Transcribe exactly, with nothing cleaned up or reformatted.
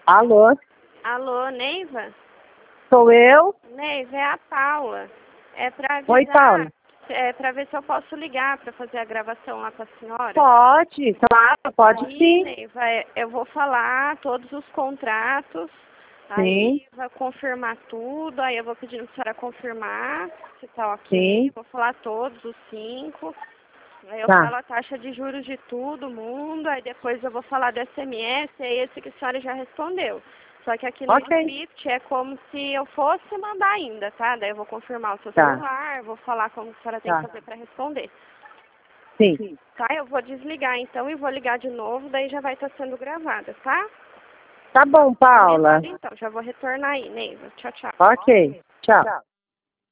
Alô? Alô, Neiva? Sou eu? Neiva, é a Paula. É pra avisar, Oi, Paula. é pra ver se eu posso ligar pra fazer a gravação lá pra senhora. Pode, claro, pode Aí, sim. Neiva, é, eu vou falar todos os contratos, Sim. aí vai confirmar tudo, aí eu vou pedindo pra senhora confirmar se tá ok. Sim. Vou falar todos os cinco. Aí eu Tá. falo a taxa de juros de todo mundo, aí depois eu vou falar do S M S, é esse que a senhora já respondeu. Só que aqui no Ok. script é como se eu fosse mandar ainda, tá? Daí eu vou confirmar o seu Tá. celular, vou falar como a senhora tem Tá. que fazer para responder. Sim. Tá? Eu vou desligar então e vou ligar de novo, daí já vai estar sendo gravada, tá? Tá bom, Paula. Combinado, então, já vou retornar aí, Neiva. Tchau, tchau. Ok. Tchau.